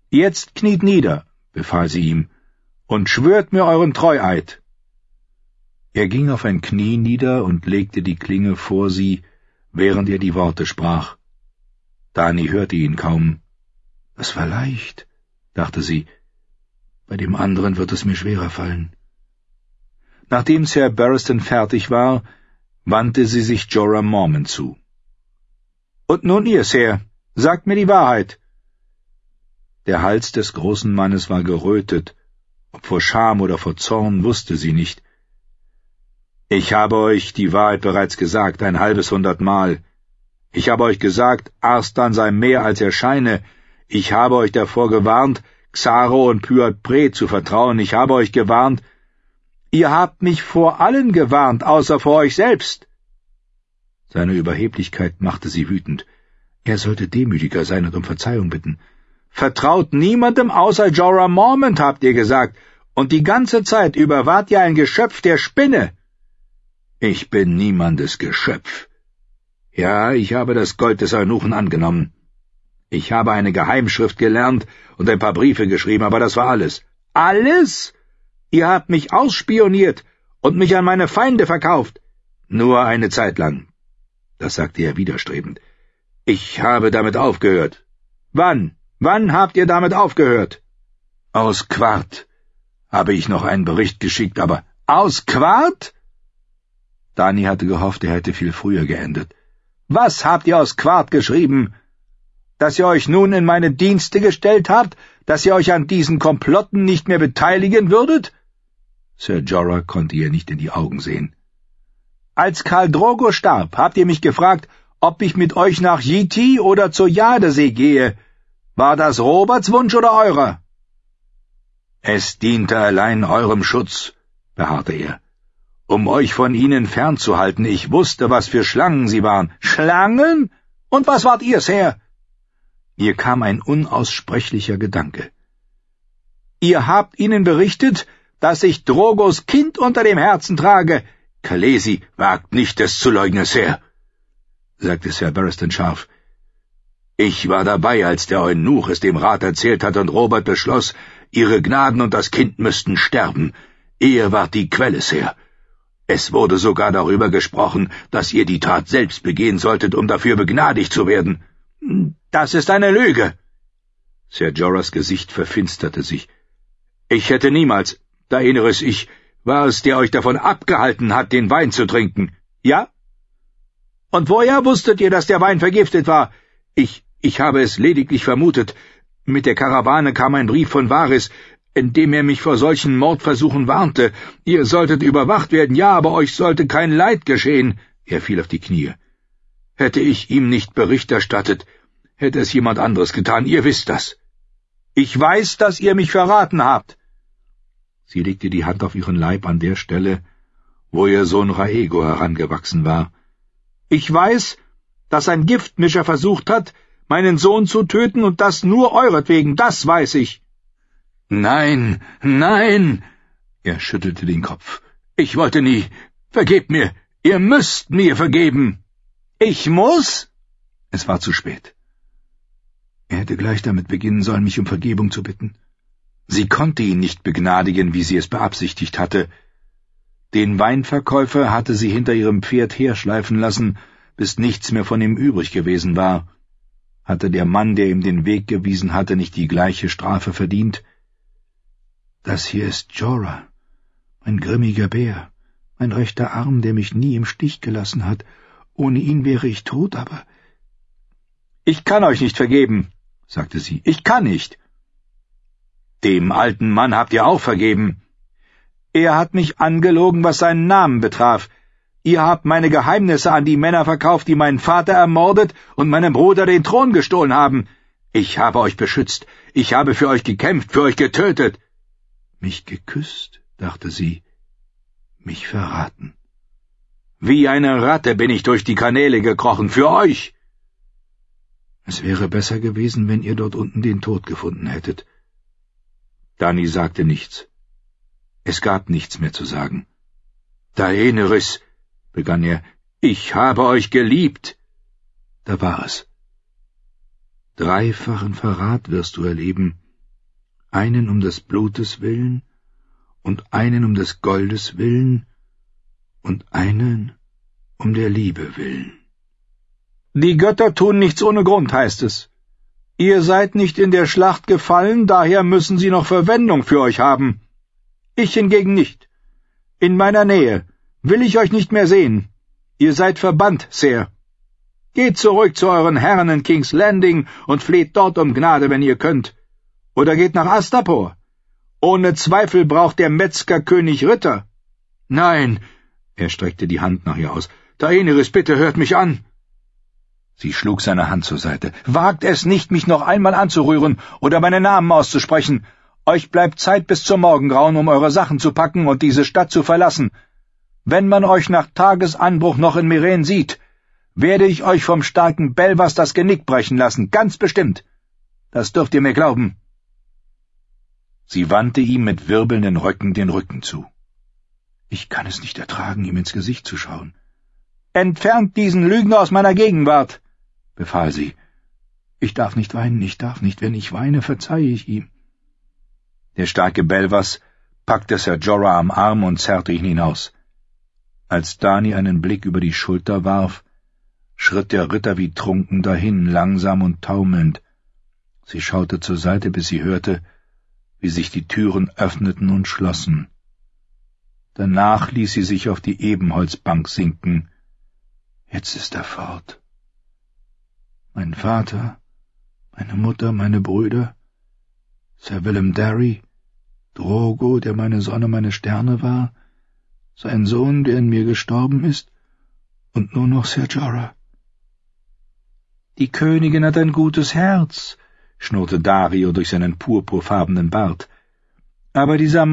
Jetzt kniet nieder, befahl sie ihm, und schwört mir euren Treueid. Er ging auf ein Knie nieder und legte die Klinge vor sie, während er die Worte sprach. Dani hörte ihn kaum. »Es war leicht«, dachte sie. »Bei dem anderen wird es mir schwerer fallen.« Nachdem Sir Barristan fertig war, wandte sie sich Jorah Mormont zu. »Und nun ihr, Sir, sagt mir die Wahrheit.« Der Hals des großen Mannes war gerötet, ob vor Scham oder vor Zorn wusste sie nicht. »Ich habe euch die Wahrheit bereits gesagt, 100 Mal. Ich habe euch gesagt, Arstan sei mehr als er scheine. Ich habe euch davor gewarnt, Xaro und Pyat Pre zu vertrauen. Ich habe euch gewarnt. Ihr habt mich vor allen gewarnt, außer vor euch selbst.« Seine Überheblichkeit machte sie wütend. Er sollte demütiger sein und um Verzeihung bitten. »Vertraut niemandem außer Jorah Mormont, habt ihr gesagt, und die ganze Zeit über wart ihr ein Geschöpf der Spinne.« »Ich bin niemandes Geschöpf. Ja, ich habe das Gold des Eunuchen angenommen. Ich habe eine Geheimschrift gelernt und ein paar Briefe geschrieben, aber das war alles.« »Alles? Ihr habt mich ausspioniert und mich an meine Feinde verkauft.« »Nur eine Zeit lang«, das sagte er widerstrebend. »Ich habe damit aufgehört.« »Wann? Wann habt ihr damit aufgehört?« »Aus Quart habe ich noch einen Bericht geschickt, aber...« »Aus Quart?« Dani hatte gehofft, er hätte viel früher geendet. »Was habt ihr aus Quart geschrieben? Dass ihr euch nun in meine Dienste gestellt habt? Dass ihr euch an diesen Komplotten nicht mehr beteiligen würdet?« Sir Jorah konnte ihr nicht in die Augen sehen. »Als Khal Drogo starb, habt ihr mich gefragt, ob ich mit euch nach Yiti oder zur Jadesee gehe. War das Roberts Wunsch oder eurer?« »Es diente allein eurem Schutz«, beharrte er, »um euch von ihnen fernzuhalten. Ich wusste, was für Schlangen sie waren.« »Schlangen? Und was wart ihr, Sir?« Ihr kam ein unaussprechlicher Gedanke. »Ihr habt ihnen berichtet, dass ich Drogos Kind unter dem Herzen trage.« »Khaleesi wagt nicht, es zu leugnen, Sir«, sagte Sir Barristan scharf. »Ich war dabei, als der Eunuch es dem Rat erzählt hat und Robert beschloss, ihre Gnaden und das Kind müssten sterben. Ihr wart die Quelle, Sir. Es wurde sogar darüber gesprochen, dass ihr die Tat selbst begehen solltet, um dafür begnadigt zu werden.« »Das ist eine Lüge!« Sir Jorahs Gesicht verfinsterte sich. »Ich hätte niemals, Daenerys, ich war es, der euch davon abgehalten hat, den Wein zu trinken. Ja? Und woher wusstet ihr, dass der Wein vergiftet war? Ich habe es lediglich vermutet. Mit der Karawane kam ein Brief von Varys, in dem er mich vor solchen Mordversuchen warnte. Ihr solltet überwacht werden, ja, aber euch sollte kein Leid geschehen.« Er fiel auf die Knie. »Hätte ich ihm nicht Bericht erstattet, hätte es jemand anderes getan, ihr wisst das.« »Ich weiß, dass ihr mich verraten habt.« Sie legte die Hand auf ihren Leib an der Stelle, wo ihr Sohn Rhaego herangewachsen war. »Ich weiß, dass ein Giftmischer versucht hat, meinen Sohn zu töten, und das nur euretwegen, das weiß ich.« »Nein, nein!« Er schüttelte den Kopf. »Ich wollte nie. Vergebt mir. Ihr müsst mir vergeben.« »Ich muss?« Es war zu spät. Er hätte gleich damit beginnen sollen, mich um Vergebung zu bitten. Sie konnte ihn nicht begnadigen, wie sie es beabsichtigt hatte. Den Weinverkäufer hatte sie hinter ihrem Pferd herschleifen lassen, bis nichts mehr von ihm übrig gewesen war. Hatte der Mann, der ihm den Weg gewiesen hatte, nicht die gleiche Strafe verdient? »Das hier ist Jorah, mein grimmiger Bär, mein rechter Arm, der mich nie im Stich gelassen hat. Ohne ihn wäre ich tot, aber...« »Ich kann euch nicht vergeben«, sagte sie. »Ich kann nicht.« »Dem alten Mann habt ihr auch vergeben.« »Er hat mich angelogen, was seinen Namen betraf. Ihr habt meine Geheimnisse an die Männer verkauft, die meinen Vater ermordet und meinem Bruder den Thron gestohlen haben. Ich habe euch beschützt. Ich habe für euch gekämpft, für euch getötet.« »Mich geküsst«, dachte sie. »Mich verraten. Wie eine Ratte bin ich durch die Kanäle gekrochen, für euch.« »Es wäre besser gewesen, wenn ihr dort unten den Tod gefunden hättet.« Dani sagte nichts. Es gab nichts mehr zu sagen. »Daenerys«, begann er, »ich habe euch geliebt.« Da war es. »Dreifachen Verrat wirst du erleben«, einen um des Blutes willen und einen um des Goldes willen und einen um der Liebe willen. Die Götter tun nichts ohne Grund, heißt es. Ihr seid nicht in der Schlacht gefallen, daher müssen sie noch Verwendung für euch haben. Ich hingegen nicht. In meiner Nähe will ich euch nicht mehr sehen. Ihr seid verbannt, Sir. Geht zurück zu euren Herren in King's Landing und fleht dort um Gnade, wenn ihr könnt. Oder geht nach Astapor. Ohne Zweifel braucht der Metzgerkönig Ritter. Nein, er streckte die Hand nach ihr aus. Daenerys, bitte hört mich an. Sie schlug seine Hand zur Seite. Wagt es nicht, mich noch einmal anzurühren oder meinen Namen auszusprechen. Euch bleibt Zeit bis zum Morgengrauen, um eure Sachen zu packen und diese Stadt zu verlassen. Wenn man euch nach Tagesanbruch noch in Meereen sieht, werde ich euch vom starken Belwas das Genick brechen lassen, ganz bestimmt. Das dürft ihr mir glauben. Sie wandte ihm mit wirbelnden Röcken den Rücken zu. Ich kann es nicht ertragen, ihm ins Gesicht zu schauen. Entfernt diesen Lügner aus meiner Gegenwart, befahl sie. Ich darf nicht weinen, ich darf nicht, wenn ich weine, verzeihe ich ihm. Der starke Belwas packte Ser Jorah am Arm und zerrte ihn hinaus. Als Dany einen Blick über die Schulter warf, schritt der Ritter wie trunken dahin, langsam und taumelnd. Sie schaute zur Seite, bis sie hörte, wie sich die Türen öffneten und schlossen. Danach ließ sie sich auf die Ebenholzbank sinken. Jetzt ist er fort. Mein Vater, meine Mutter, meine Brüder, Sir Willem Darry, Drogo, der meine Sonne, meine Sterne war, sein Sohn, der in mir gestorben ist, und nur noch Ser Jorah. Die Königin hat ein gutes Herz, schnurrte Daario durch seinen purpurfarbenen Bart. Aber dieser